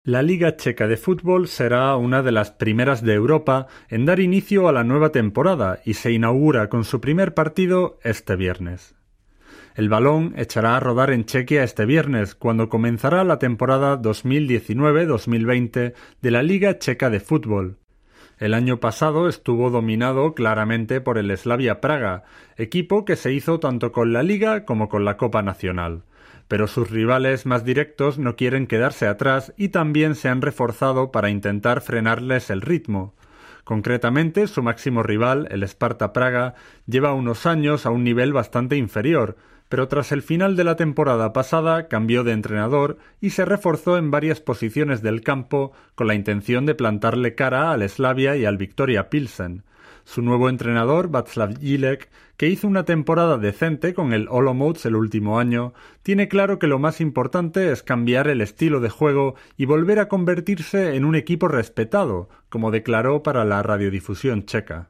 La Liga Checa de Fútbol será una de las primeras de Europa en dar inicio a la nueva temporada y se inaugura con su primer partido este viernes. El balón echará a rodar en Chequia este viernes, cuando comenzará la temporada 2019-2020 de la Liga Checa de Fútbol. El año pasado estuvo dominado claramente por el Slavia Praga, equipo que se hizo tanto con la Liga como con la Copa Nacional. Pero sus rivales más directos no quieren quedarse atrás y también se han reforzado para intentar frenarles el ritmo. Concretamente, su máximo rival, el Sparta Praga, lleva unos años a un nivel bastante inferior, pero tras el final de la temporada pasada cambió de entrenador y se reforzó en varias posiciones del campo con la intención de plantarle cara al Slavia y al Viktoria Pilsen. Su nuevo entrenador, Václav Jílek, que hizo una temporada decente con el Olomouc el último año, tiene claro que lo más importante es cambiar el estilo de juego y volver a convertirse en un equipo respetado, como declaró para la radiodifusión checa.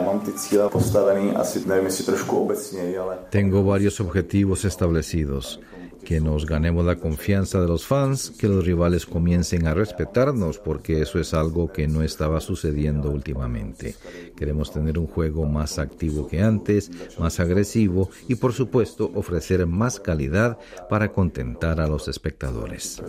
Tengo varios objetivos establecidos. Que nos ganemos la confianza de los fans, que los rivales comiencen a respetarnos, porque eso es algo que no estaba sucediendo últimamente. Queremos tener un juego más activo que antes, más agresivo y, por supuesto, ofrecer más calidad para contentar a los espectadores.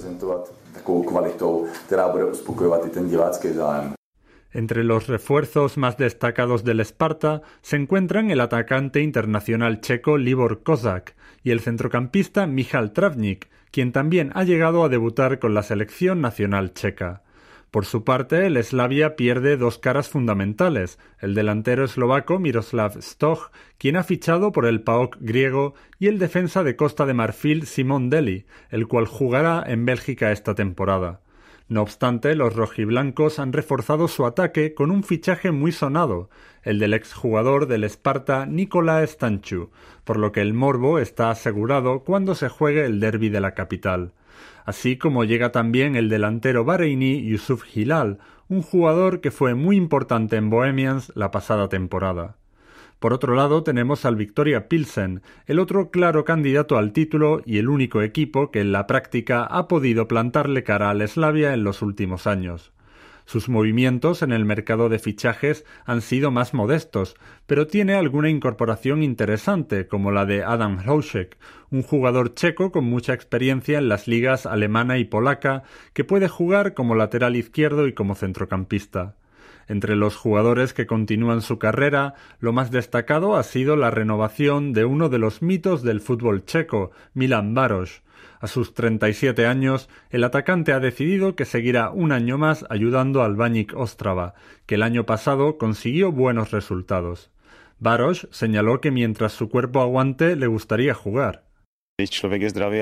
Entre los refuerzos más destacados del Sparta se encuentran el atacante internacional checo Libor Kozak y el centrocampista Michal Travnik, quien también ha llegado a debutar con la selección nacional checa. Por su parte, el Slavia pierde dos caras fundamentales, el delantero eslovaco Miroslav Stoch, quien ha fichado por el PAOK griego, y el defensa de Costa de Marfil Simon Deli, el cual jugará en Bélgica esta temporada. No obstante, los rojiblancos han reforzado su ataque con un fichaje muy sonado, el del exjugador del Sparta Nicolae Stanciu, por lo que el morbo está asegurado cuando se juegue el derbi de la capital. Así como llega también el delantero bareiní Yusuf Hilal, un jugador que fue muy importante en Bohemians la pasada temporada. Por otro lado tenemos al Viktoria Pilsen, el otro claro candidato al título y el único equipo que en la práctica ha podido plantarle cara al Slavia en los últimos años. Sus movimientos en el mercado de fichajes han sido más modestos, pero tiene alguna incorporación interesante, como la de Adam Hlošek, un jugador checo con mucha experiencia en las ligas alemana y polaca, que puede jugar como lateral izquierdo y como centrocampista. Entre los jugadores que continúan su carrera, lo más destacado ha sido la renovación de uno de los mitos del fútbol checo, Milan Baroš. A sus 37 años, el atacante ha decidido que seguirá un año más ayudando al Baník Ostrava, que el año pasado consiguió buenos resultados. Baroš señaló que mientras su cuerpo aguante le gustaría jugar. Si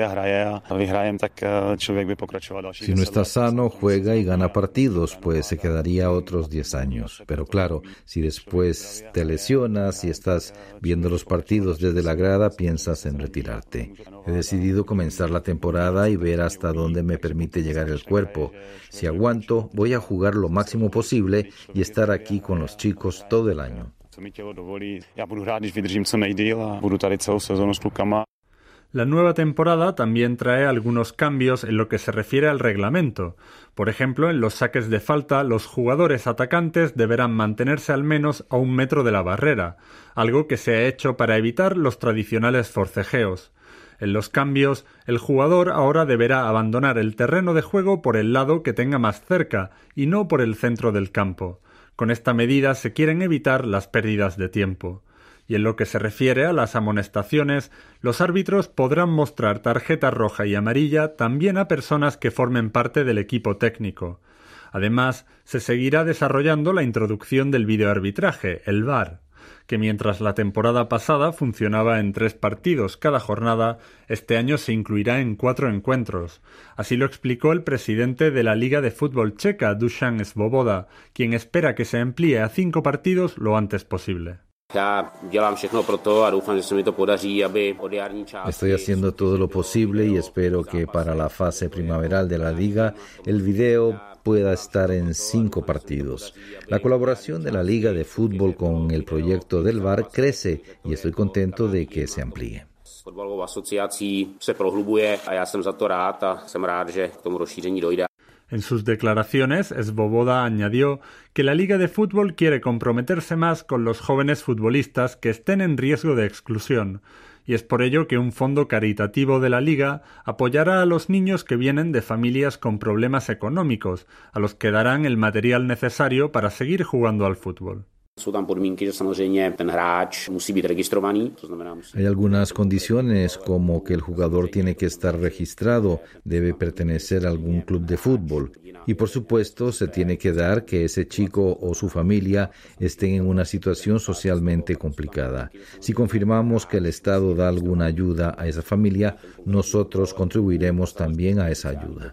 no está sano, juega y gana partidos, pues se quedaría otros 10 años. Pero claro, si después te lesionas y estás viendo los partidos desde la grada, piensas en retirarte. He decidido comenzar la temporada y ver hasta dónde me permite llegar el cuerpo. Si aguanto, voy a jugar lo máximo posible y estar aquí con los chicos todo el año. La nueva temporada también trae algunos cambios en lo que se refiere al reglamento. Por ejemplo, en los saques de falta, los jugadores atacantes deberán mantenerse al menos a 1 metro de la barrera, algo que se ha hecho para evitar los tradicionales forcejeos. En los cambios, el jugador ahora deberá abandonar el terreno de juego por el lado que tenga más cerca y no por el centro del campo. Con esta medida se quieren evitar las pérdidas de tiempo. Y en lo que se refiere a las amonestaciones, los árbitros podrán mostrar tarjeta roja y amarilla también a personas que formen parte del equipo técnico. Además, se seguirá desarrollando la introducción del videoarbitraje, el VAR, que mientras la temporada pasada funcionaba en 3 partidos cada jornada, este año se incluirá en 4 encuentros. Así lo explicó el presidente de la Liga de Fútbol Checa, Dušan Svoboda, quien espera que se amplíe a 5 partidos lo antes posible. Estoy haciendo todo lo posible y espero que para la fase primaveral de la liga el video pueda estar en 5 partidos. La colaboración de la Liga de Fútbol con el proyecto del VAR crece y estoy contento de que se amplíe. En sus declaraciones, Svoboda añadió que la Liga de Fútbol quiere comprometerse más con los jóvenes futbolistas que estén en riesgo de exclusión, y es por ello que un fondo caritativo de la Liga apoyará a los niños que vienen de familias con problemas económicos, a los que darán el material necesario para seguir jugando al fútbol. Hay algunas condiciones como que el jugador tiene que estar registrado, debe pertenecer a algún club de fútbol y por supuesto se tiene que dar que ese chico o su familia estén en una situación socialmente complicada. Si confirmamos que el Estado da alguna ayuda a esa familia, nosotros contribuiremos también a esa ayuda.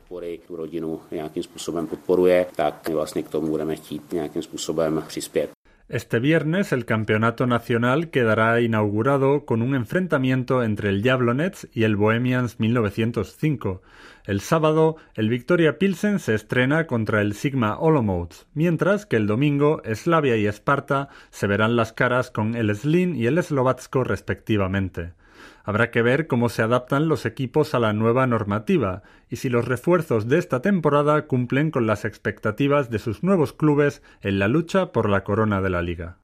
Este viernes el campeonato nacional quedará inaugurado con un enfrentamiento entre el Jablonec y el Bohemians 1905. El sábado, el Victoria Pilsen se estrena contra el Sigma Olomouc, mientras que el domingo Slavia y Esparta se verán las caras con el Zlín y el Slovácko respectivamente. Habrá que ver cómo se adaptan los equipos a la nueva normativa y si los refuerzos de esta temporada cumplen con las expectativas de sus nuevos clubes en la lucha por la corona de la Liga.